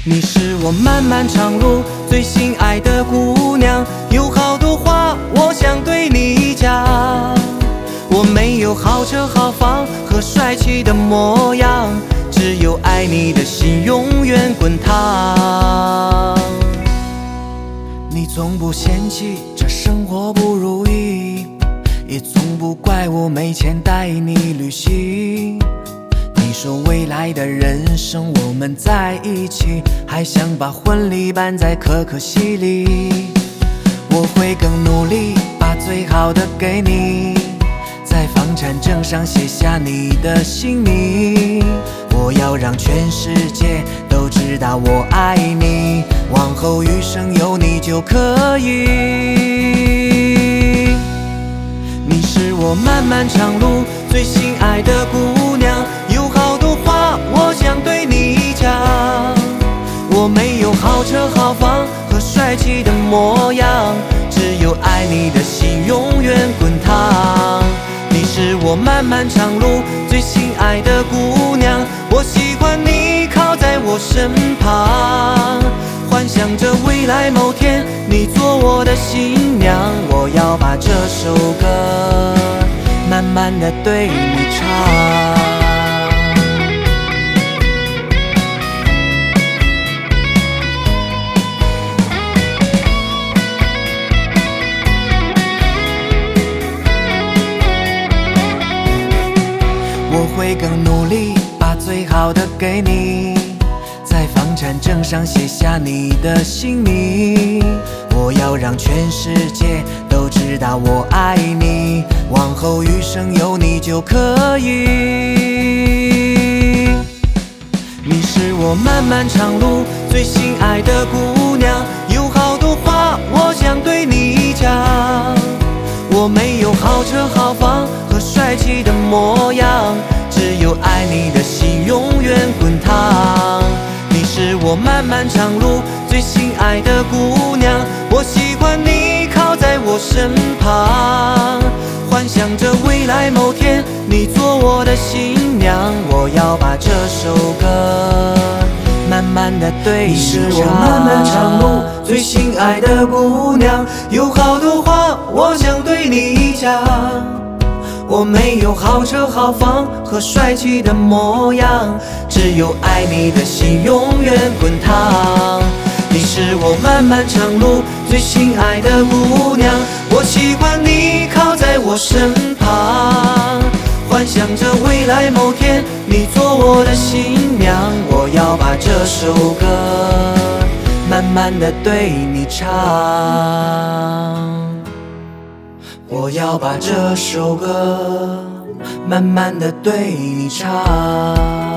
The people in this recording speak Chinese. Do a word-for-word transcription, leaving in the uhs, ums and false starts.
你是我漫漫长路最心爱的姑娘，有好多话我想对你讲。我没有豪车豪房和帅气的模样，只有爱你的心永远滚烫。你从不嫌弃这生活不如意，也从不怪我没钱带你旅行。你说未来的人生我们在一起，还想把婚礼办在可可西里。我会更努力，把最好的给你，在房产证上写下你的姓名。我要让全世界都知道我爱你，往后余生有你就可以。你是我漫漫长路最心爱的姑娘，有好多话我想对你讲。我没有豪车豪房和帅气的模样，只有爱你的心永远滚烫。你是我漫漫长路最心爱的姑娘，我喜欢你靠在我身旁，幻想着未来某天你做我的新娘。我要把这首歌慢慢地对你唱。我会更努力，把最好的给你，在房产证上写下你的姓名。我要让全世界都知道我爱你，往后余生有你就可以。你是我漫漫长路最心爱的姑娘，有好多话我想对你讲。我没有豪车豪房和帅气的模样，只有爱你的心永远滚烫。你是我漫漫长路最心爱的姑娘，我喜欢你靠在我身旁，幻想着未来某天你做我的新娘。我要把这首歌慢慢地对你唱。你是我漫漫长路最心爱的姑娘，有好多话我想对你讲。我没有豪车豪房和帅气的模样，只有爱你的心永远滚烫。你是我漫漫长路最心爱的姑娘，我喜欢你靠在我身旁，幻想着未来某天你做我的新娘。我要把这首歌慢慢地对你唱，我要把这首歌慢慢地对你唱。